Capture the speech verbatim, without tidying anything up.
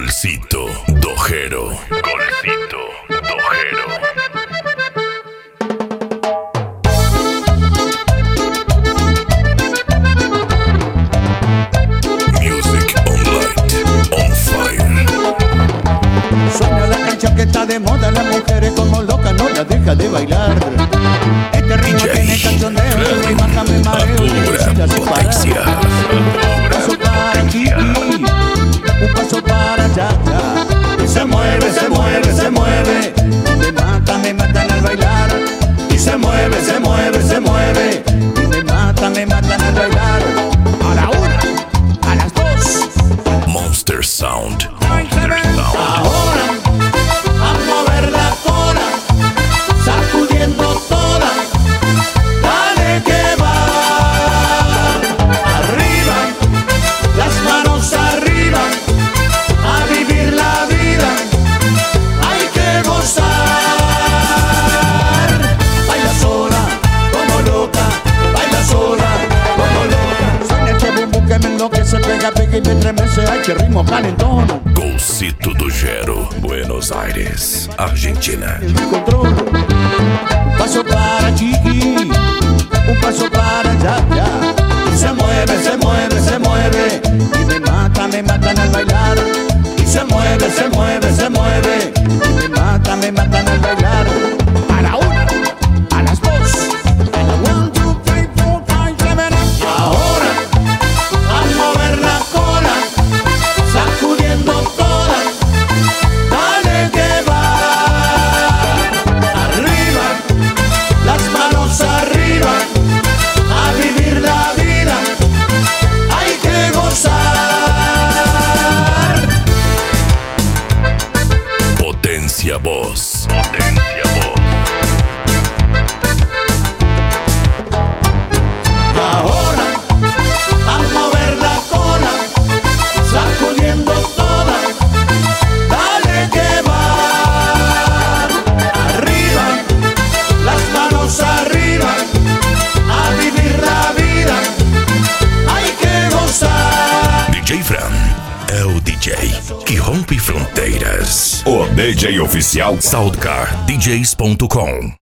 Golcito Dojero. Golcito Dojero. Music on light, on fire. Suena la cancha que está de moda, las mujeres como locas no la deja de bailar. Este ritmo D J tiene cachondeo, Fran, y baja me mareo, a pura sin potencia. parar. Un paso para aquí, un paso para allá, ya. Y se mueve, se mueve, se mueve. Me mata, me matan al bailar. Y se mueve, se mueve, se mueve. Y me mata, me matan al bailar. A la una, a las dos. Monster Sound. Monster Sound. Ahora, a mover la cola, sacudiendo toda. Dale que va. Arriba, las manos arriba, a vivir la vida. Hay que gozar. Baila sola, como loca, baila sola, como loca. Suena este bum bum que me enloquece, pega, pega y me estremece. Ay, qué ritmo calentón. Golcito Dojero. Buenos Aires, Argentina. El control. Un paso para Chiqui, un paso para allá, ya. Y se mueve, se mueve, se mueve. Y me mata, me matan al bailar. Y se mueve, se mueve, se mueve. Y me mata, me matan al bailar. A la una, a las dos, a la one, two, three, four, five, seven, eight. Y ahora, a mover la cola, sacudiendo toda. Dale que va. Arriba, las manos arriba, a vivir la vida. Hay que gozar. Potencia Voz. Potencia Voz. Y ahora, a mover la cola, sacudiendo toda. Dale que va. Arriba, las manos arriba, a vivir la vida. Hay que gozar. D J Fran é o D J que rompe fronteiras. O D J oficial soundcar d js ponto com